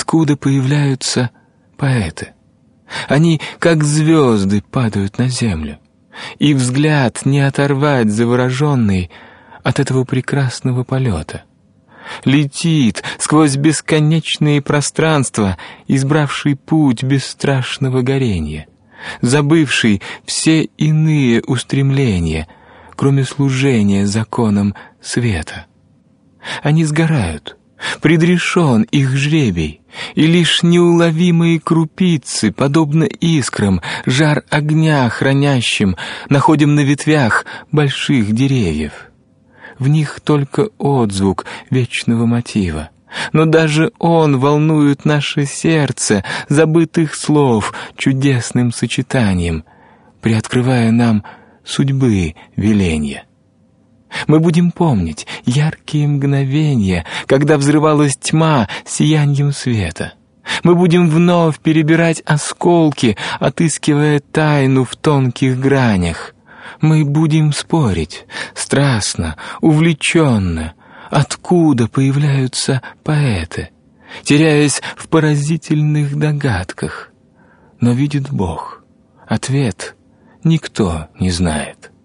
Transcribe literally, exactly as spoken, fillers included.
откуда появляются поэты. Они, как звезды, падают на землю, и взгляд не оторвать завороженный от этого прекрасного полета. Летит сквозь бесконечные пространства, избравший путь бесстрашного горения, забывший все иные устремления, кроме служения законам света. Они сгорают, предрешен их жребий, и лишь неуловимые крупицы, подобно искрам, жар огня хранящим, находим на ветвях больших деревьев. В них только отзвук вечного мотива, но даже он волнует наше сердце забытых слов чудесным сочетанием, приоткрывая нам судьбы веленья. Мы будем помнить яркие мгновения, когда взрывалась тьма сияньем света. Мы будем вновь перебирать осколки, отыскивая тайну в тонких гранях. Мы будем спорить, страстно, увлеченно, откуда появляются поэты, теряясь в поразительных догадках. Но видит Бог, ответ никто не знает.